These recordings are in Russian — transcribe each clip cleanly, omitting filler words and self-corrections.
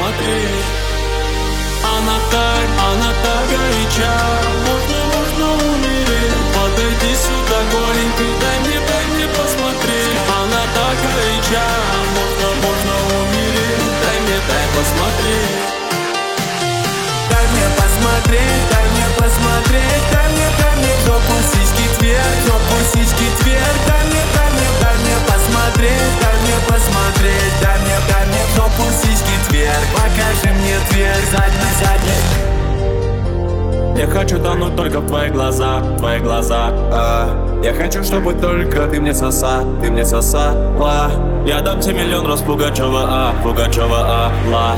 посмотреть. Она так горяча, можно умереть. Подойди сюда, голенький, дай мне посмотреть. Она так горяча, можно умереть. Дай посмотреть. Дай мне посмотреть, дай мне посмотреть. Дай мне в жопу сиськи тверь, в жопу сиськи тверь. Дай мне посмотреть, дай мне посмотреть. Дай мне в жопу сиськи тверь. Покажи мне дверь, задний. Я хочу тонуть только в твои глаза, Я хочу, чтобы только ты мне сосала. Я дам тебе миллион раз Пугачева, ла.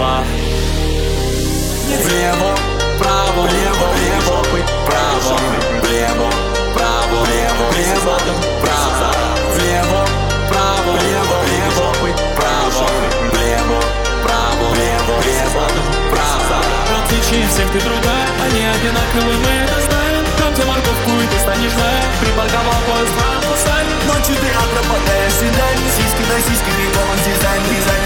Влево, вправо, влево, вправо, влево, вправо, влево, вправо, влево, вправо, влево, вправо, влево, вправо, вправо. Различи всех ты другая, они одинаковые, мы это знаем. Дам тебе морковку и ты станешь злая. Припарковал поезд на пустарь. Ночью ты пропадаешь, свидание, сиськи на сиськи, рекламан дизайн.